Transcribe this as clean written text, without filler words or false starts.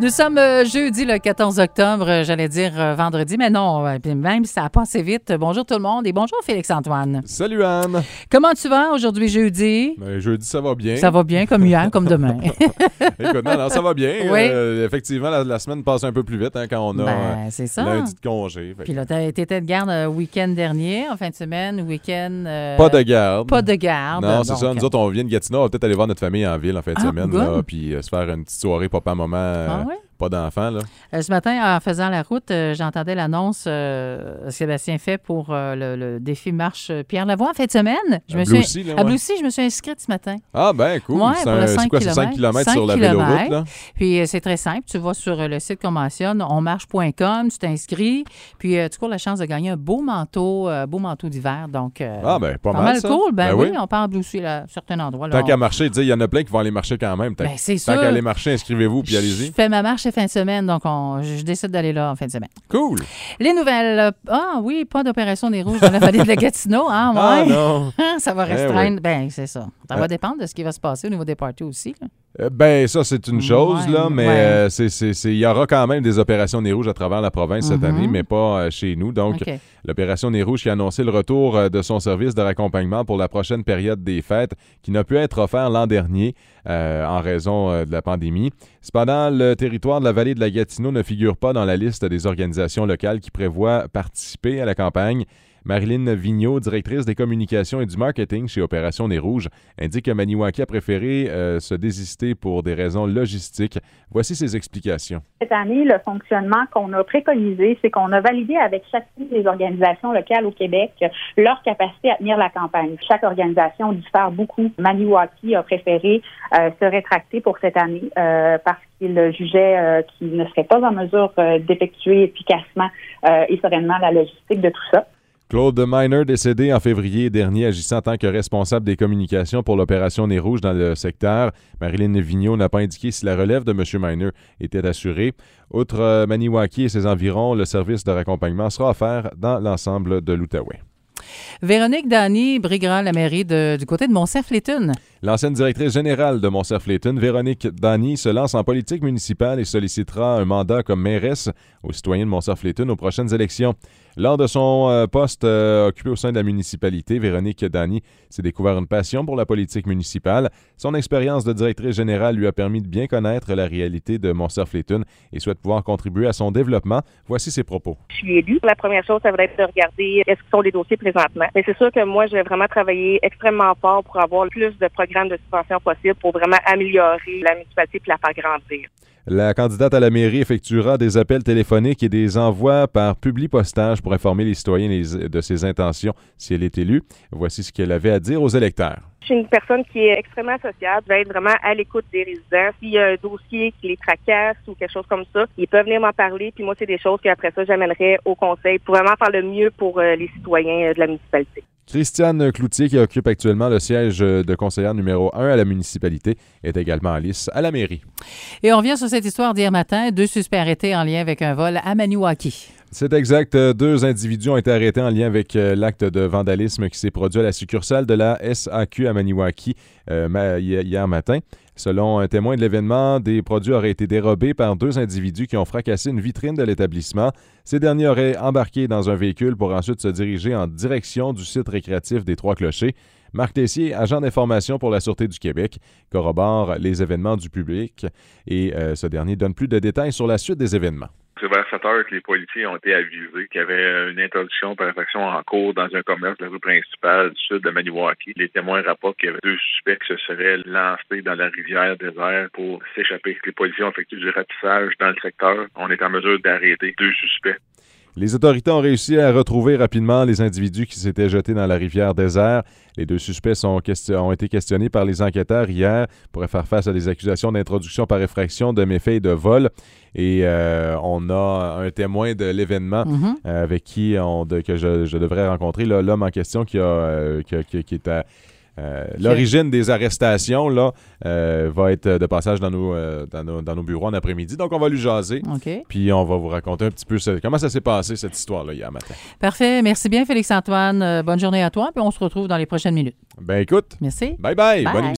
Nous sommes jeudi le 14 octobre, j'allais dire vendredi, mais non, même ça a passé vite. Bonjour tout le monde et bonjour Félix-Antoine. Salut Anne. Comment tu vas aujourd'hui jeudi? Jeudi, ça va bien. Ça va bien comme hier, comme demain. Écoute, non, ça va bien. Oui. Effectivement, la semaine passe un peu plus vite quand on a c'est ça. lundi de congé. Puis là, t'étais de garde week-end dernier, en fin de semaine, week-end... Pas de garde. Pas de garde. Non, c'est ça. Nous autres, on vient de Gatineau. On va peut-être aller voir notre famille en ville en fin de semaine. Là, puis se faire une petite soirée papa-maman. Ouais? Pas d'enfants, là. Ce matin, en faisant la route, j'entendais l'annonce Sébastien fait pour le défi marche Pierre Lavoie en fin de semaine. À Bleucy, je me suis inscrite ce matin. Ah, ben cool. Ouais, c'est quoi, c'est 5 km sur la véloroute, là? Puis c'est très simple. Tu vas sur le site qu'on mentionne, onmarche.com, tu t'inscris, puis tu cours la chance de gagner un beau manteau d'hiver. Donc, pas mal ça. cool. Ben oui, on part à Bleucy à certains endroits. Tant qu'à marcher, il y en a plein qui vont aller marcher quand même. C'est sûr. Tant qu'à aller marcher, inscrivez-vous, puis allez-y. Je fais ma marche fin de semaine, donc je décide d'aller là en fin de semaine. Cool. Les nouvelles. Ah oui, pas d'opération des Rouges dans la vallée de la Gatineau. Ah, ouais. Ah non. Ça va restreindre. Oui. Ben, c'est ça. Ça va dépendre de ce qui va se passer au niveau des parties aussi. Là. Ça, c'est une chose, là, mais il y aura quand même des opérations Nez Rouge à travers la province cette année, mais pas chez nous. Donc, l'opération Nez Rouge qui a annoncé le retour de son service de raccompagnement pour la prochaine période des fêtes, qui n'a pu être offert l'an dernier en raison de la pandémie. Cependant, le territoire de la vallée de la Gatineau ne figure pas dans la liste des organisations locales qui prévoient participer à la campagne. Marilyn Vigneault, directrice des communications et du marketing chez Opération Nez Rouge, indique que Maniwaki a préféré se désister pour des raisons logistiques. Voici ses explications. Cette année, le fonctionnement qu'on a préconisé, c'est qu'on a validé avec chacune des organisations locales au Québec leur capacité à tenir la campagne. Chaque organisation diffère beaucoup. Maniwaki a préféré se rétracter pour cette année parce qu'il jugeait qu'il ne serait pas en mesure d'effectuer efficacement et sereinement la logistique de tout ça. Claude Miner, décédé en février dernier, agissant en tant que responsable des communications pour l'opération Nez Rouge dans le secteur. Marilyn Vigneault n'a pas indiqué si la relève de M. Miner était assurée. Outre Maniwaki et ses environs, le service de raccompagnement sera offert dans l'ensemble de l'Outaouais. Véronique Dany briguera la mairie du côté de Montcerf-Létune. L'ancienne directrice générale de Montcerf-Létune, Véronique Dany, se lance en politique municipale et sollicitera un mandat comme mairesse aux citoyens de Montcerf-Létune aux prochaines élections. Lors de son poste occupé au sein de la municipalité, Véronique Dany s'est découvert une passion pour la politique municipale. Son expérience de directrice générale lui a permis de bien connaître la réalité de Montcerf-Létune et souhaite pouvoir contribuer à son développement. Voici ses propos. Je suis élue. La première chose, ça va être de regarder est-ce qu'ils sont les dossiers présentement. Mais c'est sûr que moi, je vais vraiment travailler extrêmement fort pour avoir le plus de programmes de subvention possible pour vraiment améliorer la municipalité et la faire grandir. La candidate à la mairie effectuera des appels téléphoniques et des envois par publi-postage pour informer les citoyens de ses intentions si elle est élue. Voici ce qu'elle avait à dire aux électeurs. Je suis une personne qui est extrêmement sociable. Je vais être vraiment à l'écoute des résidents. S'il y a un dossier qui les tracasse ou quelque chose comme ça, ils peuvent venir m'en parler. Puis moi, c'est des choses qu'après ça, j'amènerai au conseil pour vraiment faire le mieux pour les citoyens de la municipalité. Christiane Cloutier, qui occupe actuellement le siège de conseillère numéro 1 à la municipalité, est également en lice à la mairie. Et on revient sur cette histoire d'hier matin. 2 suspects arrêtés en lien avec un vol à Maniwaki. C'est exact. 2 individus ont été arrêtés en lien avec l'acte de vandalisme qui s'est produit à la succursale de la SAQ à Maniwaki hier matin. Selon un témoin de l'événement, des produits auraient été dérobés par 2 individus qui ont fracassé une vitrine de l'établissement. Ces derniers auraient embarqué dans un véhicule pour ensuite se diriger en direction du site récréatif des Trois-Clochers. Marc Tessier, agent d'information pour la Sûreté du Québec, corrobore les événements du public et ce dernier donne plus de détails sur la suite des événements. C'est vers 7 heures que les policiers ont été avisés qu'il y avait une introduction par infraction en cours dans un commerce de la rue principale du sud de Maniwaki. Les témoins rapportent qu'il y avait 2 suspects qui se seraient lancés dans la rivière désert pour s'échapper. Les policiers ont effectué du ratissage dans le secteur. On est en mesure d'arrêter 2 suspects. Les autorités ont réussi à retrouver rapidement les individus qui s'étaient jetés dans la rivière désert. Les 2 suspects ont été questionnés par les enquêteurs hier pour faire face à des accusations d'introduction par effraction, de méfaits et de vol. Et on a un témoin de l'événement avec qui que je devrais rencontrer, l'homme en question qui est à l'origine des arrestations là, va être de passage dans nos bureaux en après-midi. Donc, on va lui jaser. Okay. Puis, on va vous raconter un petit peu comment ça s'est passé, cette histoire-là, hier matin. Parfait. Merci bien, Félix-Antoine. Bonne journée à toi. Puis, on se retrouve dans les prochaines minutes. Ben écoute. Merci. Bye. Bonne